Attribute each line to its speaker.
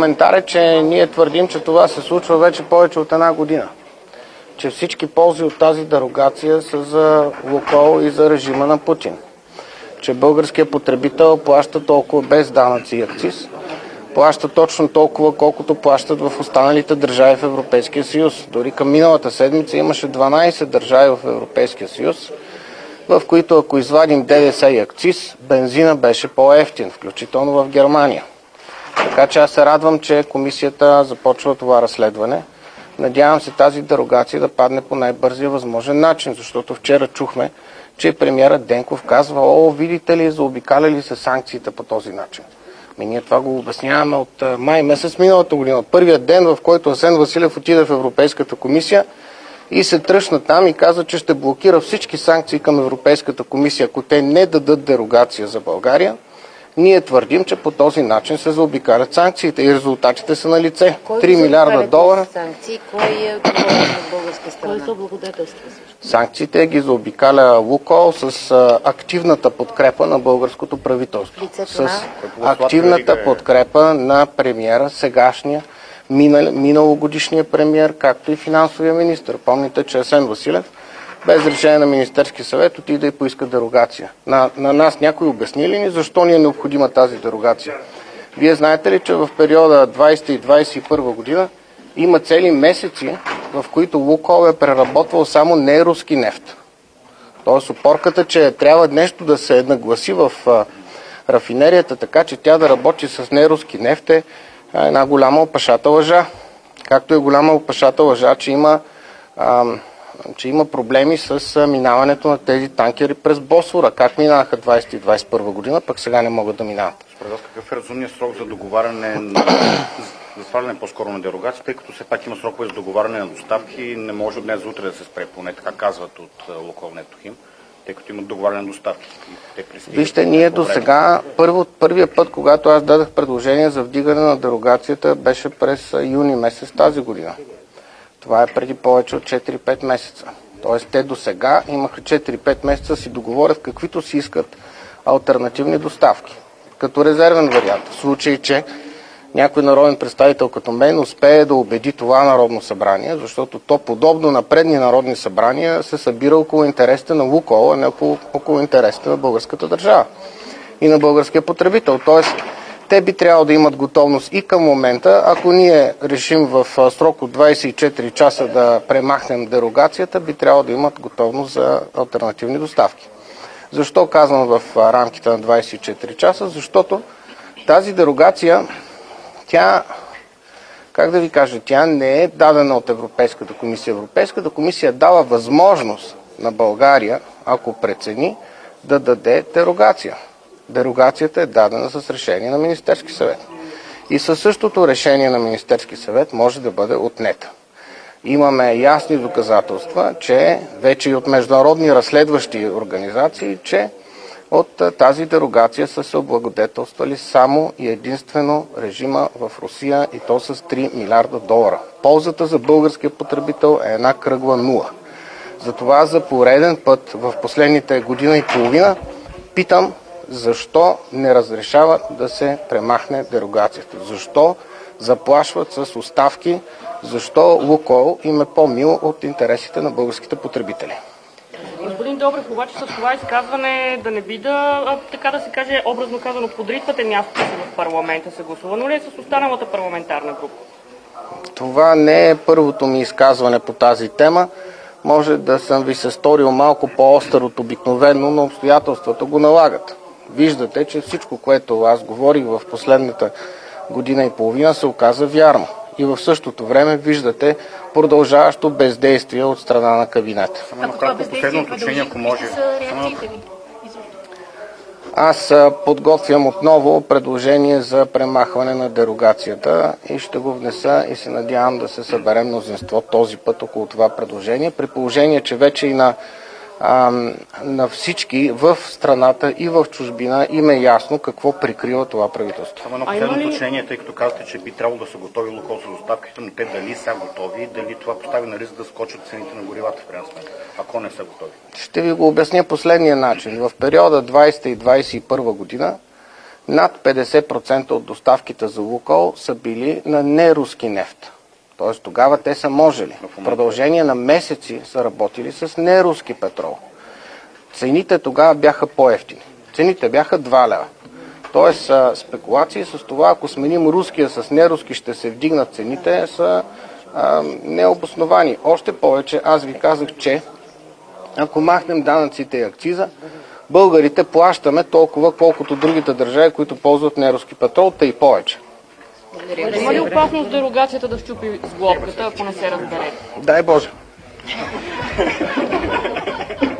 Speaker 1: коментар е, че ние твърдим, че това се случва вече повече от една година. Че всички ползи от тази дерогация са за Лукойл и за режима на Путин. Че българският потребител плаща толкова без данъци и акциз, плаща точно толкова, колкото плащат в останалите държави в Европейския съюз. Дори към миналата седмица имаше 12 държави в Европейския съюз, в които ако извадим ДДС и акциз, бензина беше по-евтин, включително в Германия. Така че аз се радвам, че комисията започва това разследване. Надявам се тази дерогация да падне по най-бързия възможен начин, защото вчера чухме, че премиерът Денков казва: видите ли, заобикаляли се санкциите по този начин. Ние това го обясняваме от май месец миналата година, от първият ден, в който Асен Василев отиде в Европейската комисия и се тръщна там и каза, че ще блокира всички санкции към Европейската комисия, ако те не дадат дерогация за България. Ние твърдим, че по този начин се заобикалят санкциите и резултатите са на лице. 3 милиарда долара.
Speaker 2: Санкции? Кой е отговорен от българска страна? Кой са облагодетелства?
Speaker 1: Санкциите ги заобикаля Лукойл с активната подкрепа на българското правителство. С активната подкрепа на премиера, сегашния, миналогодишния премиер, както и финансовия министр. Помните, че Асен Василев без решение на Министерски съвет отиде и поиска дерогация. На нас някой обясни ли ни защо ни е необходима тази дерогация? Вие знаете ли, че в периода 20 и 21 година има цели месеци, в които Лукойл е преработвал само неруски нефт. Тоест опорката, че трябва нещо да се нагласи в рафинерията, така че тя да работи с неруски нефт, е една голяма опашата лъжа. Както е голяма опашата лъжа, че има проблеми с минаването на тези танкери през Босфора. Как минаха 20 и 21 година, пък сега не могат да минават.
Speaker 3: Според вас какъв е разумният срок за договаряне за сваляне по-скоро на дерогация, тъй като все пак има срокове за договаряне на доставки и не може от днес за утре да се спре, поне така казват от Лукойл Нефтохим, тъй като имат договаряне на доставки.
Speaker 1: Вижте, ние до сега, първият път, когато аз дадах предложение за вдигане на дерогацията, беше през юни месец тази година. Това е преди повече от 4-5 месеца. Тоест те до сега имаха 4-5 месеца си договорят каквито си искат алтернативни доставки. Като резервен вариант. В случай, че някой народен представител като мен успее да убеди това Народно събрание, защото то подобно на предни народни събрания се събира около интересите на Лукойл, а не около интересите на българската държава и на българския потребител. Тоест, те би трябвало да имат готовност и към момента, ако ние решим в срок от 24 часа да премахнем дерогацията, би трябвало да имат готовност за алтернативни доставки. Защо казвам в рамките на 24 часа? Защото тази дерогация, тя не е дадена от Европейската комисия. Европейската комисия дава възможност на България, ако прецени, да даде дерогация. Дерогацията е дадена с решение на Министерски съвет. И със същото решение на Министерски съвет може да бъде отнета. Имаме ясни доказателства, че вече и от международни разследващи организации, че от тази дерогация са се облагодетелствали само и единствено режима в Русия, и то с 3 милиарда долара. Ползата за българския потребител е една кръгла нула. Затова за пореден път в последните година и половина питам, защо не разрешават да се премахне дерогацията? Защо заплашват с оставки? Защо Лукойл им е по-мил от интересите на българските потребители?
Speaker 4: Господин Добрев, обаче с това изказване да не би да, така да се каже, образно казано, подритвате мястото си в парламента. Съгласувано ли е с останалата парламентарна група?
Speaker 1: Това не е първото ми изказване по тази тема. Може да съм ви се сторил малко по-остър от обикновено, но обстоятелствата го налагат. Виждате, че всичко, което аз говорих в последната година и половина, се оказа вярно. И в същото време виждате продължаващо бездействие от страна на кабинета.
Speaker 3: Само последно уточнение, ако може.
Speaker 1: Аз подготвям отново предложение за премахване на дерогацията и ще го внеса и се надявам да се събере мнозинство този път около това предложение, при положение, че вече и на всички в страната и в чужбина им е ясно какво прикрива това правителство.
Speaker 3: Само едно последно уточнение, тъй като казвате, че би трябвало да са готови Лукойл с доставките, но те дали са готови и дали това постави на риск да скочат цените на горивата в крайна сметка, ако не са готови? Ще
Speaker 1: ви го обясня последния начин. В периода 20 и 21 година над 50% от доставките за Лукойл са били на неруски нефт. Тоест тогава те са можели. В продължение на месеци са работили с неруски петрол. Цените тогава бяха по-евтини. Цените бяха 2 лева. Тоест спекулации с това, ако сменим руския с неруски, ще се вдигнат цените, са необосновани. Още повече, аз ви казах, че ако махнем данъците и акциза, българите плащаме толкова, колкото другите държави, които ползват неруски петрол, и повече.
Speaker 4: Има ли опасност дерогацията да щупи с глобката, ако не се разберете?
Speaker 1: Дай Боже!